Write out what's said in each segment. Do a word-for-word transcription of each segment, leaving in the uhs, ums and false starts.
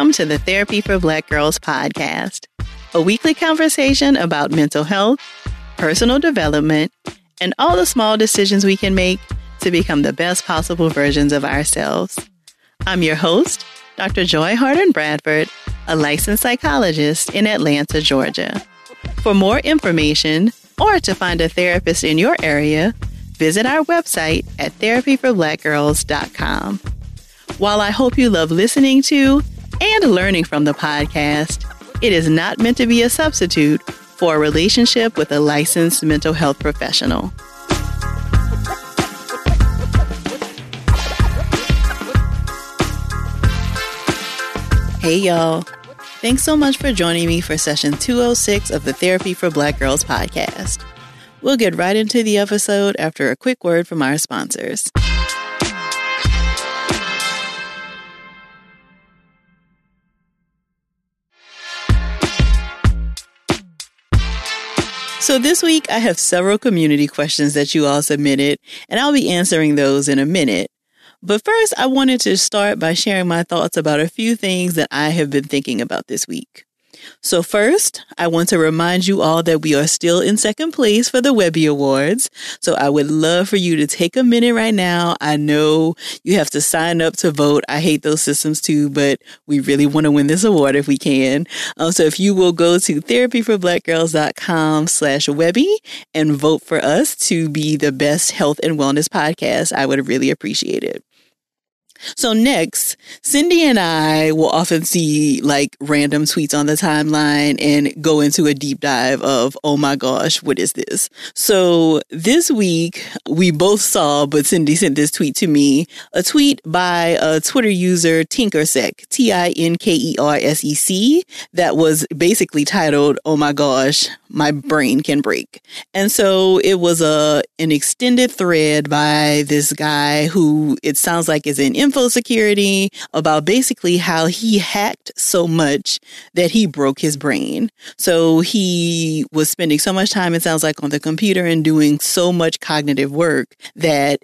Welcome to the Therapy for Black Girls podcast, a weekly conversation about mental health, personal development, and all the small decisions we can make to become the best possible versions of ourselves. I'm your host, Doctor Joy Harden Bradford, a licensed psychologist in Atlanta, Georgia. For more information or to find a therapist in your area, visit our website at therapy for black girls dot com. While I hope you love listening to and learning from the podcast, it is not meant to be a substitute for a relationship with a licensed mental health professional. Hey y'all, thanks so much for joining me for session two oh six of the Therapy for Black Girls podcast. We'll get right into the episode after a quick word from our sponsors. So this week, I have several community questions that you all submitted, and I'll be answering those in a minute. But first, I wanted to start by sharing my thoughts about a few things that I have been thinking about this week. So first, I want to remind you all that we are still in second place for the Webby Awards. So I would love for you to take a minute right now. I know you have to sign up to vote. I hate those systems too, but we really want to win this award if we can. Um, so if you will go to therapy for black girls dot com slash Webby and vote for us to be the best health and wellness podcast, I would really appreciate it. So next, Cindy and I will often see like random tweets on the timeline and go into a deep dive of, oh my gosh, what is this? So this week we both saw, but Cindy sent this tweet to me, a tweet by a Twitter user Tinkersec, T I N K E R S E C, that was basically titled, oh my gosh, my brain can break. And so it was a an extended thread by this guy who it sounds like is in info security about basically how he hacked so much that he broke his brain. So he was spending so much time, it sounds like, on the computer and doing so much cognitive work that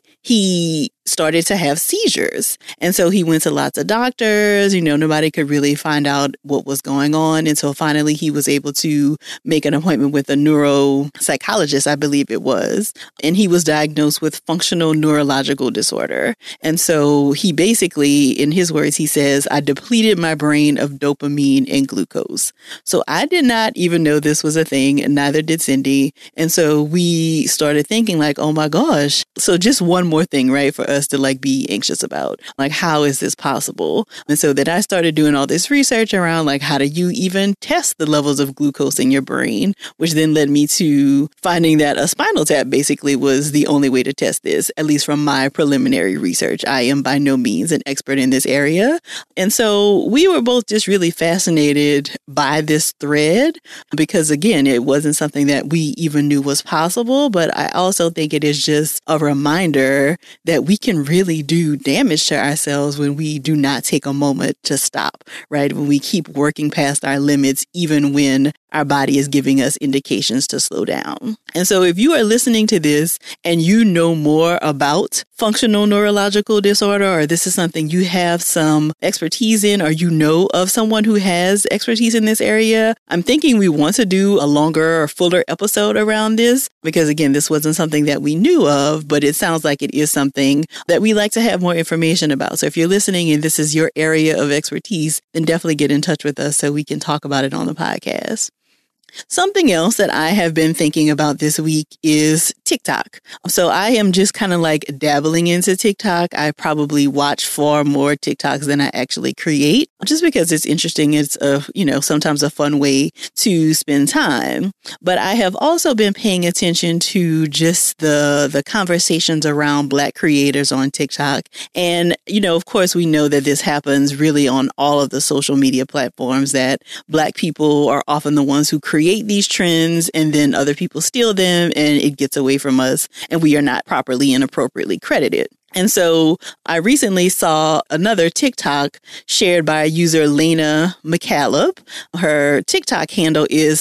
he started to have seizures. And so he went to lots of doctors, you know, nobody could really find out what was going on until finally he was able to make an appointment with a neuropsychologist, I believe it was. And he was diagnosed with functional neurological disorder. And so he basically, in his words, he says, I depleted my brain of dopamine and glucose. So I did not even know this was a thing, and neither did Cindy. And so we started thinking like, oh my gosh. So just one more thing, right, for us to like be anxious about, like, how is this possible? And so then I started doing all this research around like, how do you even test the levels of glucose in your brain, which then led me to finding that a spinal tap basically was the only way to test this, at least from my preliminary research. I am by no means an expert in this area. And so we were both just really fascinated by this thread because, again, it wasn't something that we even knew was possible, but I also think it is just a reminder that we can really do damage to ourselves when we do not take a moment to stop, right? When we keep working past our limits, even when our body is giving us indications to slow down. And so if you are listening to this and you know more about functional neurological disorder, or this is something you have some expertise in, or you know of someone who has expertise in this area, I'm thinking we want to do a longer or fuller episode around this because, again, this wasn't something that we knew of, but it sounds like it is something that we like to have more information about. So if you're listening and this is your area of expertise, then definitely get in touch with us so we can talk about it on the podcast. Something else that I have been thinking about this week is TikTok. So I am just kind of like dabbling into TikTok. I probably watch far more TikToks than I actually create, just because it's interesting. It's a, you know, sometimes a fun way to spend time. But I have also been paying attention to just the, the conversations around Black creators on TikTok. And, you know, of course, we know that this happens really on all of the social media platforms, that Black people are often the ones who create create these trends and then other people steal them and it gets away from us and we are not properly and appropriately credited. And so I recently saw another TikTok shared by user Lena McCallop. Her TikTok handle is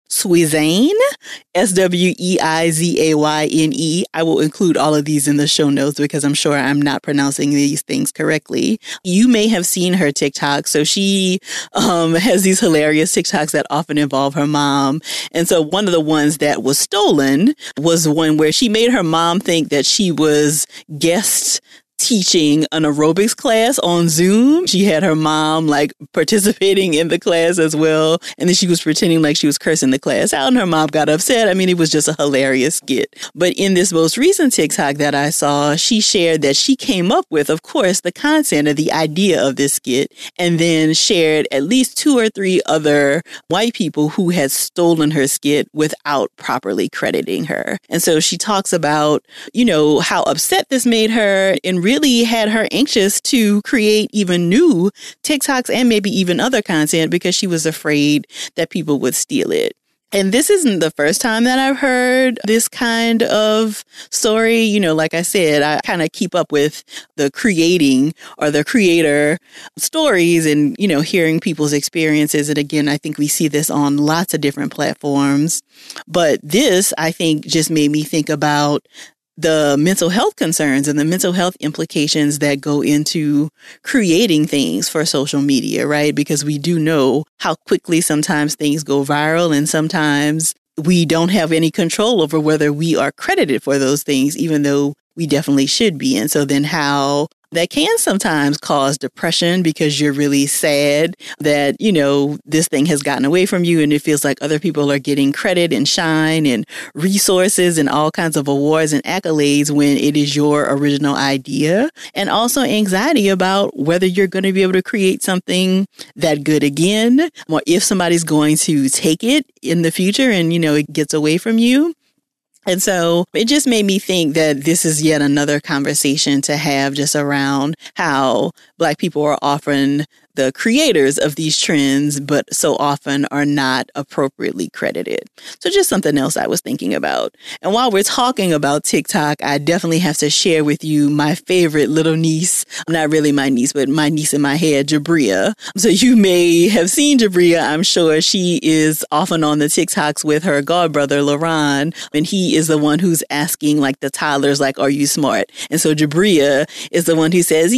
Swezayne, S W E I Z A Y N E. I will include all of these in the show notes because I'm sure I'm not pronouncing these things correctly. You may have seen her TikTok. So she um, has these hilarious TikToks that often involve her mom. And so one of the ones that was stolen was one where she made her mom think that she was guest teaching an aerobics class on Zoom. She had her mom like participating in the class as well. And then she was pretending like she was cursing the class out and her mom got upset. I mean, it was just a hilarious skit. But in this most recent TikTok that I saw, she shared that she came up with, of course, the content or the idea of this skit and then shared at least two or three other white people who had stolen her skit without properly crediting her. And so she talks about, you know, how upset this made her and really had her anxious to create even new TikToks and maybe even other content because she was afraid that people would steal it. And this isn't the first time that I've heard this kind of story. You know, like I said, I kind of keep up with the creating or the creator stories and, you know, hearing people's experiences. And again, I think we see this on lots of different platforms. But this, I think, just made me think about the mental health concerns and the mental health implications that go into creating things for social media, right? Because we do know how quickly sometimes things go viral and sometimes we don't have any control over whether we are credited for those things, even though we definitely should be. And so then how that can sometimes cause depression because you're really sad that, you know, this thing has gotten away from you and it feels like other people are getting credit and shine and resources and all kinds of awards and accolades when it is your original idea. And also anxiety about whether you're going to be able to create something that good again, or if somebody's going to take it in the future and, you know, it gets away from you. And so it just made me think that this is yet another conversation to have just around how Black people are often the creators of these trends, but so often are not appropriately credited. So just something else I was thinking about. And while we're talking about TikTok, I definitely have to share with you my favorite little niece. Not really my niece, but my niece in my head, Jabria. So you may have seen Jabria. I'm sure she is often on the TikToks with her godbrother, Laron. And he is the one who's asking like the toddlers, like, are you smart? And so Jabria is the one who says,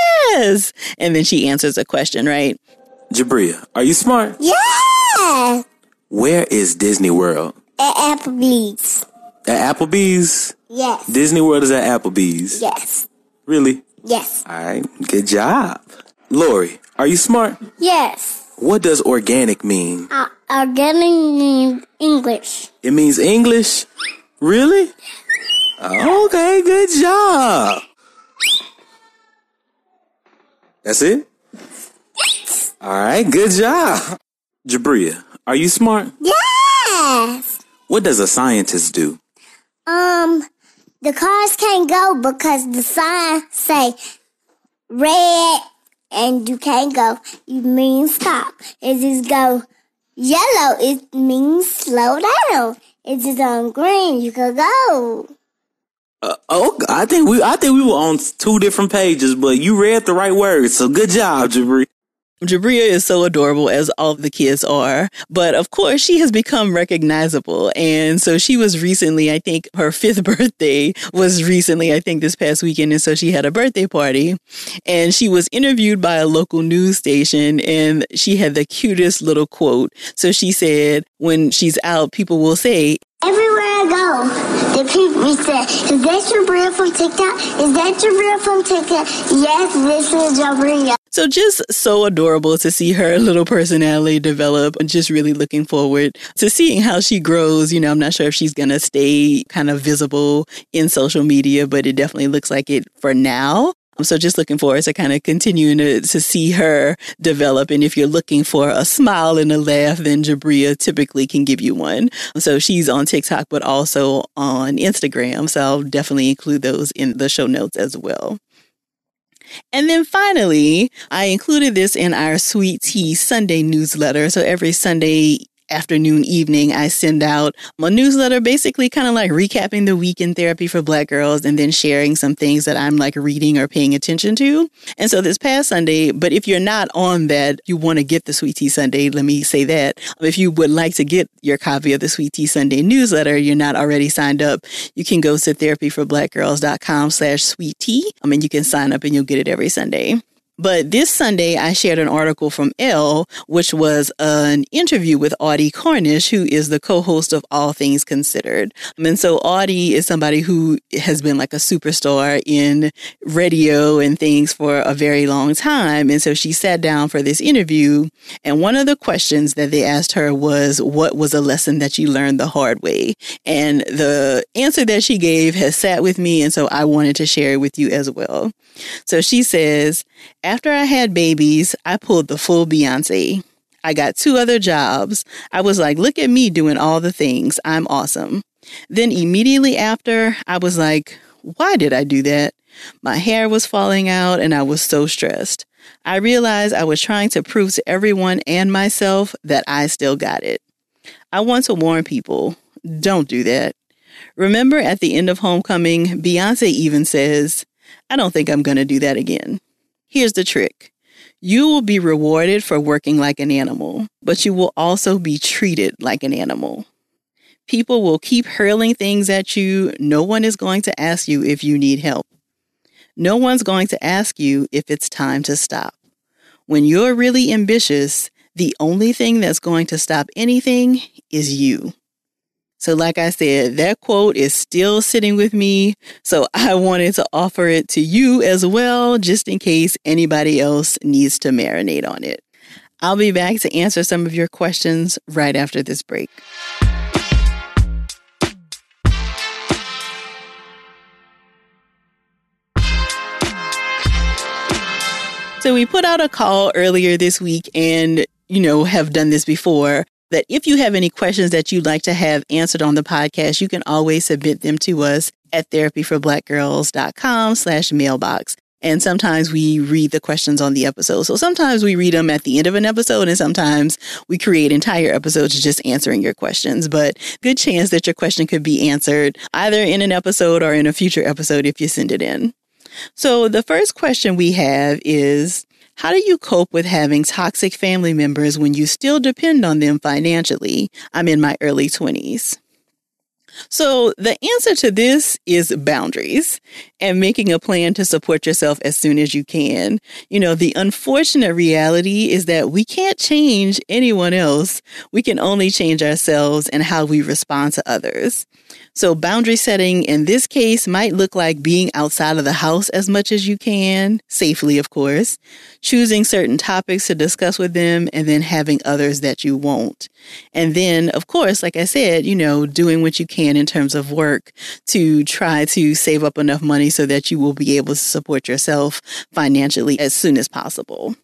yes. And then she answers a question. Right? Jabria, are you smart? Yeah. Where is Disney World? At Applebee's. At Applebee's? Yes. Disney World is at Applebee's? Yes. Really? Yes. All right. Good job. Lori, are you smart? Yes. What does organic mean? Uh, organic means English. It means English? Really? Okay, good job. That's it? Yes. All right, good job. Jabria, are you smart? Yes. What does a scientist do? Um, the cars can't go because the sign say red and you can't go. You mean stop. If it go yellow, it means slow down. If it's on green, you can go. Uh, oh, I think we, I think we were on two different pages, but you read the right words. So good job, Jabria. Jabria is so adorable, as all the kids are. But of course, she has become recognizable. And so she was recently, I think her fifth birthday was recently, I think this past weekend. And so she had a birthday party and she was interviewed by a local news station and she had the cutest little quote. So she said, when she's out, people will say, everywhere I go, the people say, is that Jabria from TikTok? Is that Jabria from TikTok? Yes, this is Jabria. So just so adorable to see her little personality develop and just really looking forward to seeing how she grows. You know, I'm not sure if she's going to stay kind of visible in social media, but it definitely looks like it for now. So just looking forward to kind of continuing to, to see her develop. And if you're looking for a smile and a laugh, then Jabria typically can give you one. So she's on TikTok, but also on Instagram. So I'll definitely include those in the show notes as well. And then finally, I included this in our Sweet Tea Sunday newsletter. So every Sunday afternoon, evening, I send out a newsletter, basically kind of like recapping the week in therapy for Black girls and then sharing some things that I'm like reading or paying attention to. And so this past Sunday, but if you're not on that, you want to get the Sweet Tea Sunday, let me say that. If you would like to get your copy of the Sweet Tea Sunday newsletter, you're not already signed up, you can go to therapyforblackgirls.com slash sweet tea. I mean, you can sign up and you'll get it every Sunday. But this Sunday, I shared an article from Elle, which was an interview with Audie Cornish, who is the co-host of All Things Considered. And so Audie is somebody who has been like a superstar in radio and things for a very long time. And so she sat down for this interview. And one of the questions that they asked her was, what was a lesson that you learned the hard way? And the answer that she gave has sat with me. And so I wanted to share it with you as well. So she says, after I had babies, I pulled the full Beyonce. I got two other jobs. I was like, look at me doing all the things. I'm awesome. Then immediately after, I was like, why did I do that? My hair was falling out and I was so stressed. I realized I was trying to prove to everyone and myself that I still got it. I want to warn people, don't do that. Remember at the end of Homecoming, Beyonce even says, I don't think I'm going to do that again. Here's the trick. You will be rewarded for working like an animal, but you will also be treated like an animal. People will keep hurling things at you. No one is going to ask you if you need help. No one's going to ask you if it's time to stop. When you're really ambitious, the only thing that's going to stop anything is you. So like I said, that quote is still sitting with me. So I wanted to offer it to you as well, just in case anybody else needs to marinate on it. I'll be back to answer some of your questions right after this break. So we put out a call earlier this week and, you know, have done this before, that if you have any questions that you'd like to have answered on the podcast, you can always submit them to us at therapyforblackgirls.com slash mailbox. And sometimes we read the questions on the episode. So sometimes we read them at the end of an episode, and sometimes we create entire episodes just answering your questions. But good chance that your question could be answered either in an episode or in a future episode if you send it in. So the first question we have is, how do you cope with having toxic family members when you still depend on them financially? I'm in my early twenties. So the answer to this is boundaries and making a plan to support yourself as soon as you can. You know, the unfortunate reality is that we can't change anyone else. We can only change ourselves and how we respond to others. So boundary setting in this case might look like being outside of the house as much as you can, safely, of course, choosing certain topics to discuss with them, and then having others that you won't. And then, of course, like I said, you know, doing what you can in terms of work to try to save up enough money so that you will be able to support yourself financially as soon as possible.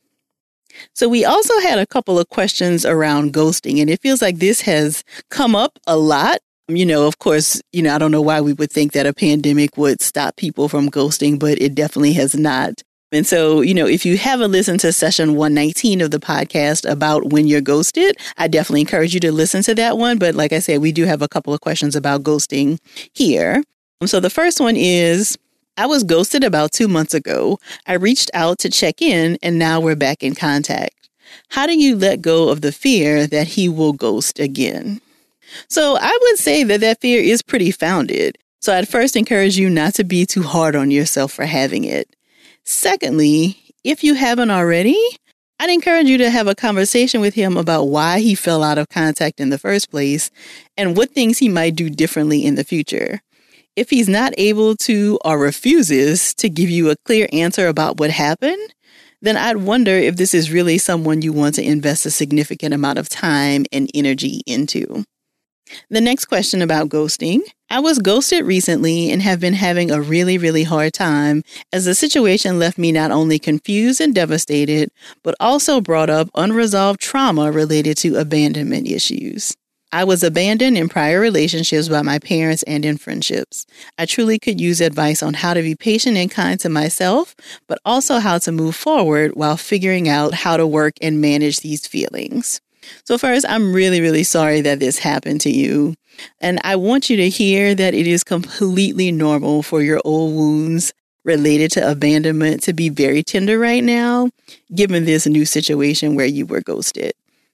So we also had a couple of questions around ghosting, and it feels like this has come up a lot. You know, of course, you know, I don't know why we would think that a pandemic would stop people from ghosting, but it definitely has not. And so, you know, if you haven't listened to session one nineteen of the podcast about when you're ghosted, I definitely encourage you to listen to that one. But like I said, we do have a couple of questions about ghosting here. So the first one is, I was ghosted about two months ago. I reached out to check in and now we're back in contact. How do you let go of the fear that he will ghost again? So I would say that that fear is pretty founded. So I'd first encourage you not to be too hard on yourself for having it. Secondly, if you haven't already, I'd encourage you to have a conversation with him about why he fell out of contact in the first place and what things he might do differently in the future. If he's not able to or refuses to give you a clear answer about what happened, then I'd wonder if this is really someone you want to invest a significant amount of time and energy into. The next question about ghosting. I was ghosted recently and have been having a really, really hard time as the situation left me not only confused and devastated, but also brought up unresolved trauma related to abandonment issues. I was abandoned in prior relationships by my parents and in friendships. I truly could use advice on how to be patient and kind to myself, but also how to move forward while figuring out how to work and manage these feelings. So first, I'm really, really sorry that this happened to you. And I want you to hear that it is completely normal for your old wounds related to abandonment to be very tender right now, given this new situation where you were ghosted.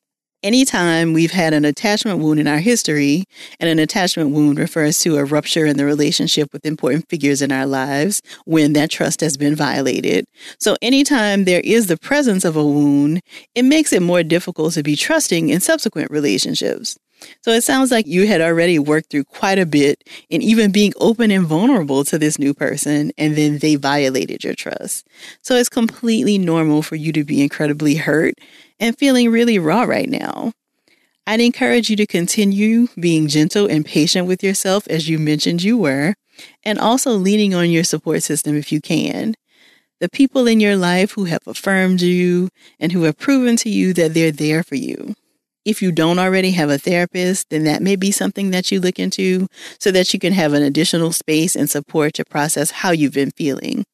Anytime we've had an attachment wound in our history, and an attachment wound refers to a rupture in the relationship with important figures in our lives when that trust has been violated. So anytime there is the presence of a wound, it makes it more difficult to be trusting in subsequent relationships. So it sounds like you had already worked through quite a bit in even being open and vulnerable to this new person, and then they violated your trust. So it's completely normal for you to be incredibly hurt and feeling really raw right now. I'd encourage you to continue being gentle and patient with yourself, as you mentioned you were, and also leaning on your support system if you can. The people in your life who have affirmed you and who have proven to you that they're there for you. If you don't already have a therapist, then that may be something that you look into so that you can have an additional space and support to process how you've been feeling.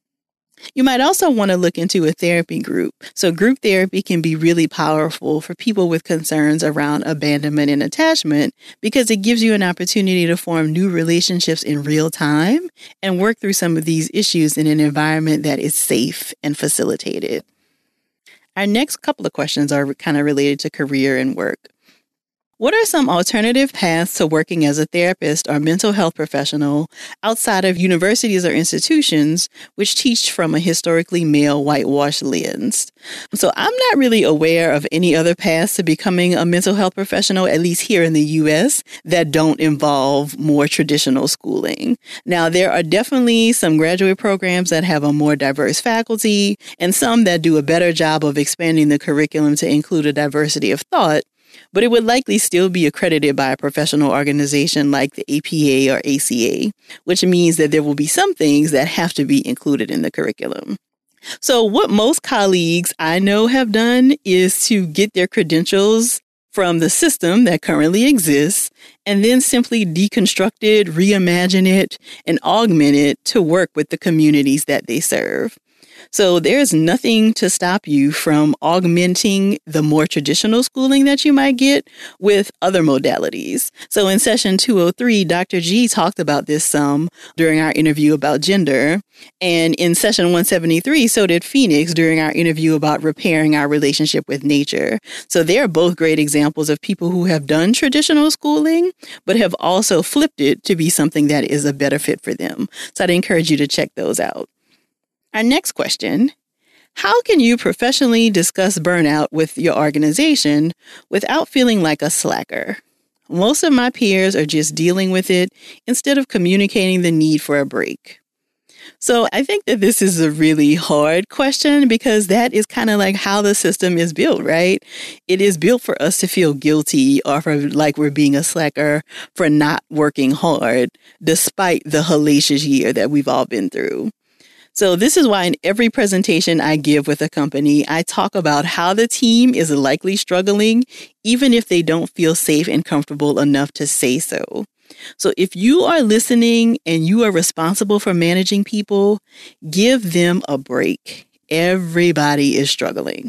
You might also want to look into a therapy group. So group therapy can be really powerful for people with concerns around abandonment and attachment because it gives you an opportunity to form new relationships in real time and work through some of these issues in an environment that is safe and facilitated. Our next couple of questions are kind of related to career and work. What are some alternative paths to working as a therapist or mental health professional outside of universities or institutions which teach from a historically male whitewashed lens? So I'm not really aware of any other paths to becoming a mental health professional, at least here in the U S, that don't involve more traditional schooling. Now, there are definitely some graduate programs that have a more diverse faculty and some that do a better job of expanding the curriculum to include a diversity of thought. But it would likely still be accredited by a professional organization like the A P A or A C A, which means that there will be some things that have to be included in the curriculum. So what most colleagues I know have done is to get their credentials from the system that currently exists and then simply deconstruct it, reimagine it, and augment it to work with the communities that they serve. So there's nothing to stop you from augmenting the more traditional schooling that you might get with other modalities. So in session two oh three, Doctor G talked about this some during our interview about gender. And in session one seventy-three, so did Phoenix during our interview about repairing our relationship with nature. So they're both great examples of people who have done traditional schooling, but have also flipped it to be something that is a better fit for them. So I'd encourage you to check those out. Our next question, how can you professionally discuss burnout with your organization without feeling like a slacker? Most of my peers are just dealing with it instead of communicating the need for a break. So I think that this is a really hard question because that is kind of like how the system is built, right? It is built for us to feel guilty or for like we're being a slacker for not working hard despite the hellacious year that we've all been through. So this is why in every presentation I give with a company, I talk about how the team is likely struggling, even if they don't feel safe and comfortable enough to say so. So if you are listening and you are responsible for managing people, give them a break. Everybody is struggling.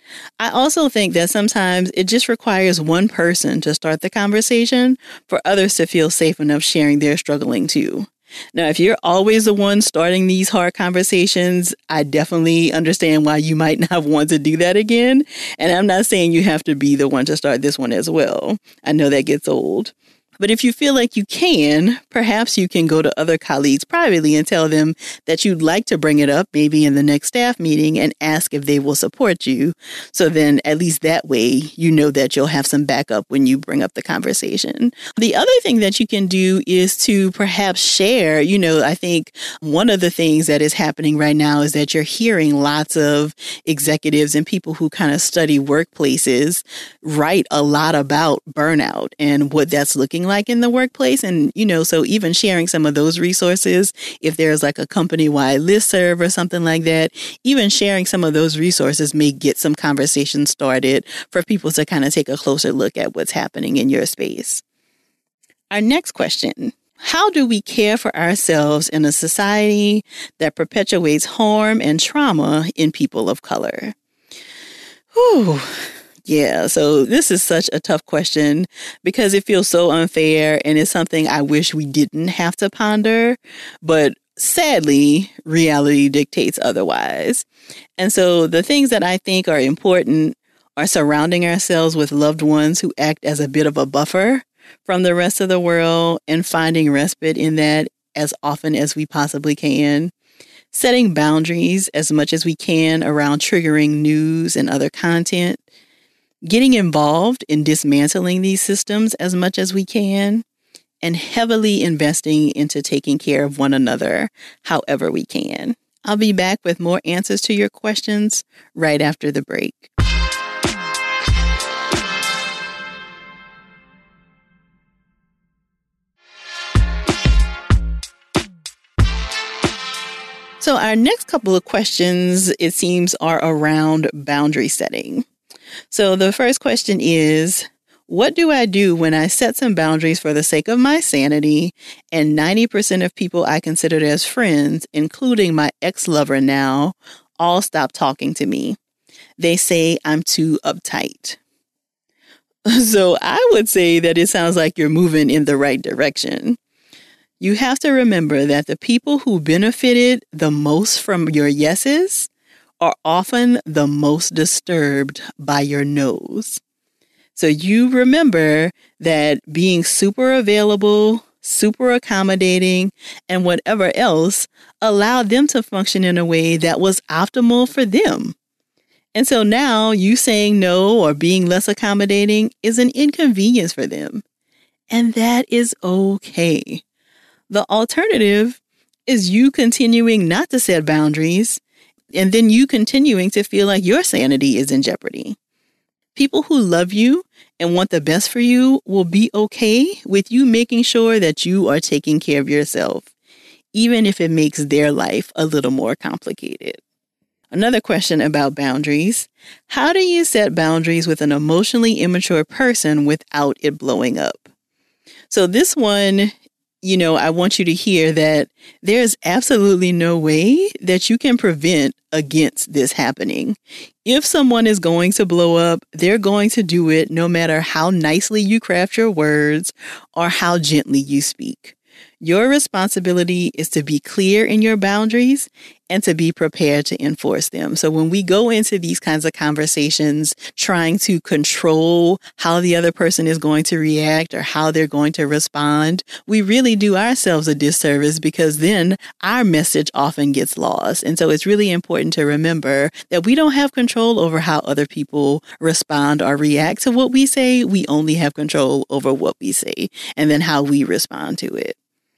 I also think that sometimes it just requires one person to start the conversation for others to feel safe enough sharing their struggling too. Now, if you're always the one starting these hard conversations, I definitely understand why you might not want to do that again. And I'm not saying you have to be the one to start this one as well. I know that gets old. But if you feel like you can, perhaps you can go to other colleagues privately and tell them that you'd like to bring it up maybe in the next staff meeting and ask if they will support you. So then at least that way, you know that you'll have some backup when you bring up the conversation. The other thing that you can do is to perhaps share, you know, I think one of the things that is happening right now is that you're hearing lots of executives and people who kind of study workplaces write a lot about burnout and what that's looking like. like in the workplace. And, you know, so even sharing some of those resources, if there's like a company-wide listserv or something like that, even sharing some of those resources may get some conversation started for people to kind of take a closer look at what's happening in your space. Our next question, how do we care for ourselves in a society that perpetuates harm and trauma in people of color? Whew. Yeah, so this is such a tough question because it feels so unfair and it's something I wish we didn't have to ponder. But sadly, reality dictates otherwise. And so the things that I think are important are surrounding ourselves with loved ones who act as a bit of a buffer from the rest of the world and finding respite in that as often as we possibly can. Setting boundaries as much as we can around triggering news and other content. Getting involved in dismantling these systems as much as we can, and heavily investing into taking care of one another however we can. I'll be back with more answers to your questions right after the break. So our next couple of questions, it seems, are around boundary setting. So the first question is, what do I do when I set some boundaries for the sake of my sanity and ninety percent of people I considered as friends, including my ex-lover now, all stop talking to me? They say I'm too uptight. So I would say that it sounds like you're moving in the right direction. You have to remember that the people who benefited the most from your yeses are often the most disturbed by your no's. So you remember that being super available, super accommodating, and whatever else allowed them to function in a way that was optimal for them. And so now you saying no or being less accommodating is an inconvenience for them. And that is okay. The alternative is you continuing not to set boundaries and then you continuing to feel like your sanity is in jeopardy. People who love you and want the best for you will be okay with you making sure that you are taking care of yourself, even if it makes their life a little more complicated. Another question about boundaries. How do you set boundaries with an emotionally immature person without it blowing up? So this one, you know, I want you to hear that there's absolutely no way that you can prevent against this happening. If someone is going to blow up, they're going to do it no matter how nicely you craft your words or how gently you speak. Your responsibility is to be clear in your boundaries and to be prepared to enforce them. So when we go into these kinds of conversations, trying to control how the other person is going to react or how they're going to respond, we really do ourselves a disservice because then our message often gets lost. And so it's really important to remember that we don't have control over how other people respond or react to what we say. We only have control over what we say and then how we respond to it.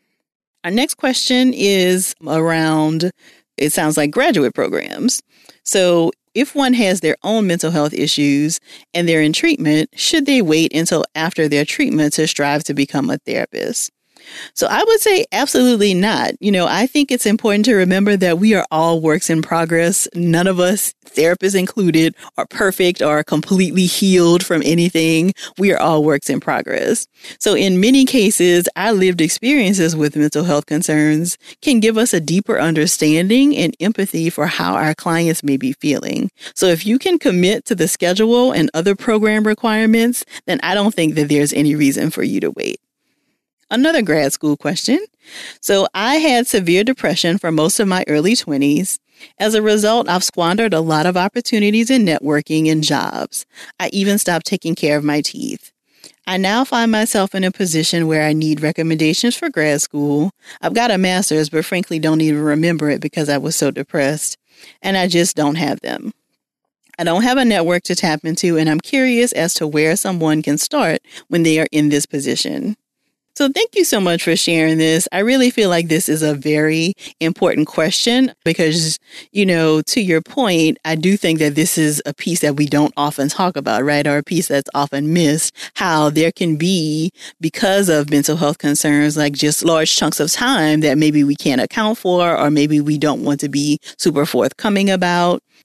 Our next question is around, it sounds like graduate programs. So if one has their own mental health issues and they're in treatment, should they wait until after their treatment to strive to become a therapist? So I would say absolutely not. You know, I think it's important to remember that we are all works in progress. None of us, therapists included, are perfect or completely healed from anything. We are all works in progress. So in many cases, our lived experiences with mental health concerns can give us a deeper understanding and empathy for how our clients may be feeling. So if you can commit to the schedule and other program requirements, then I don't think that there's any reason for you to wait. Another grad school question. So I had severe depression for most of my early twenties. As a result, I've squandered a lot of opportunities in networking and jobs. I even stopped taking care of my teeth. I now find myself in a position where I need recommendations for grad school. I've got a master's, but frankly don't even remember it because I was so depressed. And I just don't have them. I don't have a network to tap into, and I'm curious as to where someone can start when they are in this position. So thank you so much for sharing this. I really feel like this is a very important question because, you know, to your point, I do think that this is a piece that we don't often talk about, right? Or a piece that's often missed, how there can be, because of mental health concerns, like just large chunks of time that maybe we can't account for or maybe we don't want to be super forthcoming about.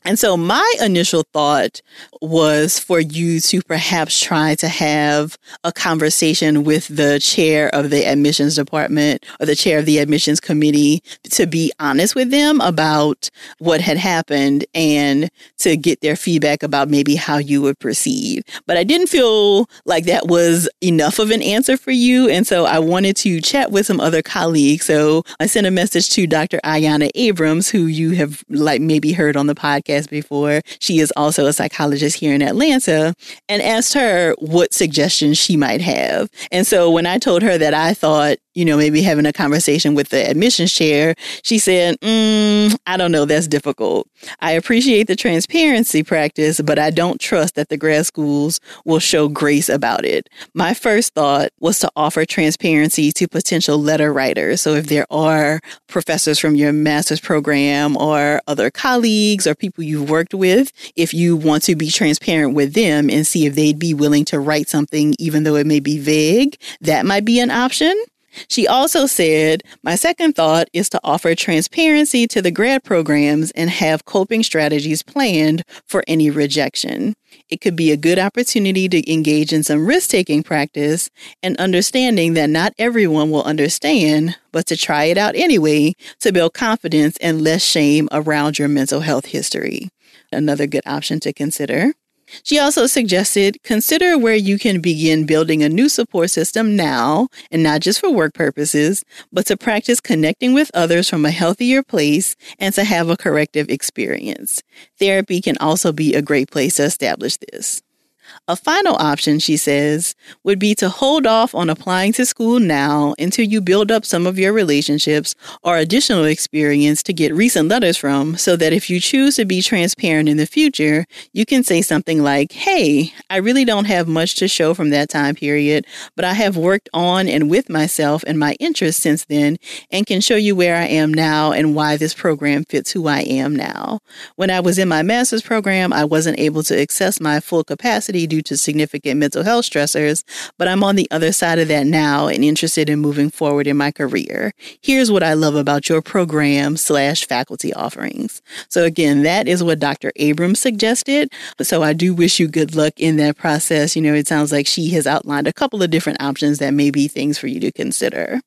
And so my initial thought was for you to perhaps try to have a conversation with the chair of the admissions department or the chair of the admissions committee to be honest with them about what had happened and to get their feedback about maybe how you would proceed. But I didn't feel like that was enough of an answer for you. And so I wanted to chat with some other colleagues. So I sent a message to Doctor Ayana Abrams, who you have like maybe heard on the podcast before. She is also a psychologist here in Atlanta, and asked her what suggestions she might have. And so when I told her that I thought, you know, maybe having a conversation with the admissions chair, she said, mm, I don't know, that's difficult. I appreciate the transparency practice, but I don't trust that the grad schools will show grace about it. My first thought was to offer transparency to potential letter writers. So if there are professors from your master's program or other colleagues or people you've worked with, if you want to be transparent with them and see if they'd be willing to write something, even though it may be vague, that might be an option. She also said, my second thought is to offer transparency to the grad programs and have coping strategies planned for any rejection. It could be a good opportunity to engage in some risk-taking practice and understanding that not everyone will understand, but to try it out anyway to build confidence and less shame around your mental health history. Another good option to consider. She also suggested consider where you can begin building a new support system now, and not just for work purposes, but to practice connecting with others from a healthier place and to have a corrective experience. Therapy can also be a great place to establish this. A final option, she says, would be to hold off on applying to school now until you build up some of your relationships or additional experience to get recent letters from, so that if you choose to be transparent in the future, you can say something like, hey, I really don't have much to show from that time period, but I have worked on and with myself and my interests since then and can show you where I am now and why this program fits who I am now. When I was in my master's program, I wasn't able to access my full capacity due to significant mental health stressors, but I'm on the other side of that now and interested in moving forward in my career. Here's what I love about your program slash faculty offerings. So again, that is what Doctor Abrams suggested. So I do wish you good luck in that process. You know, it sounds like she has outlined a couple of different options that may be things for you to consider.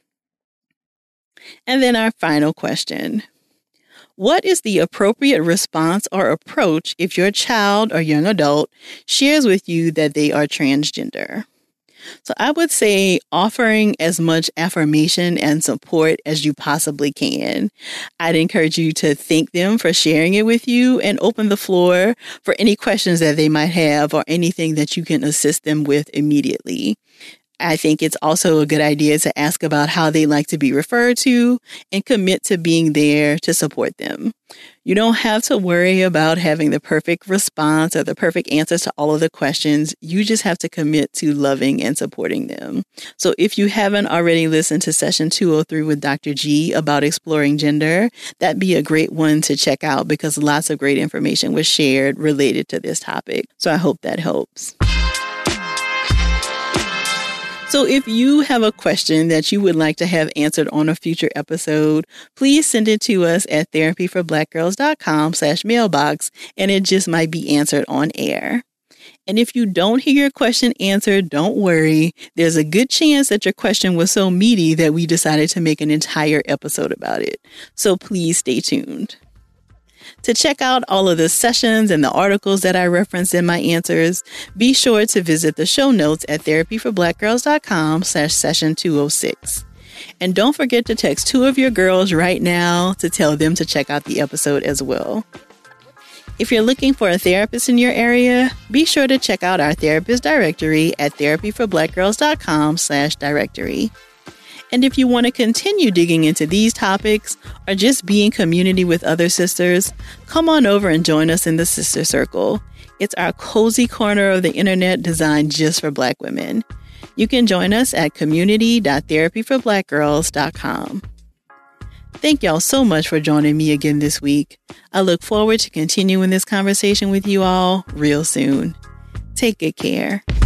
And then our final question. What is the appropriate response or approach if your child or young adult shares with you that they are transgender? So I would say offering as much affirmation and support as you possibly can. I'd encourage you to thank them for sharing it with you and open the floor for any questions that they might have or anything that you can assist them with immediately. I think it's also a good idea to ask about how they like to be referred to and commit to being there to support them. You don't have to worry about having the perfect response or the perfect answers to all of the questions. You just have to commit to loving and supporting them. So if you haven't already listened to session two oh three with Doctor G about exploring gender, that'd be a great one to check out because lots of great information was shared related to this topic. So I hope that helps. So if you have a question that you would like to have answered on a future episode, please send it to us at therapyforblackgirls.com slash mailbox, and it just might be answered on air. And if you don't hear your question answered, don't worry. There's a good chance that your question was so meaty that we decided to make an entire episode about it. So please stay tuned. To check out all of the sessions and the articles that I referenced in my answers, be sure to visit the show notes at therapyforblackgirls.com slash session 206. And don't forget to text two of your girls right now to tell them to check out the episode as well. If you're looking for a therapist in your area, be sure to check out our therapist directory at therapyforblackgirls.com slash directory. And if you want to continue digging into these topics or just be in community with other sisters, come on over and join us in the Sister Circle. It's our cozy corner of the internet designed just for Black women. You can join us at community dot therapy for black girls dot com. Thank y'all so much for joining me again this week. I look forward to continuing this conversation with you all real soon. Take good care.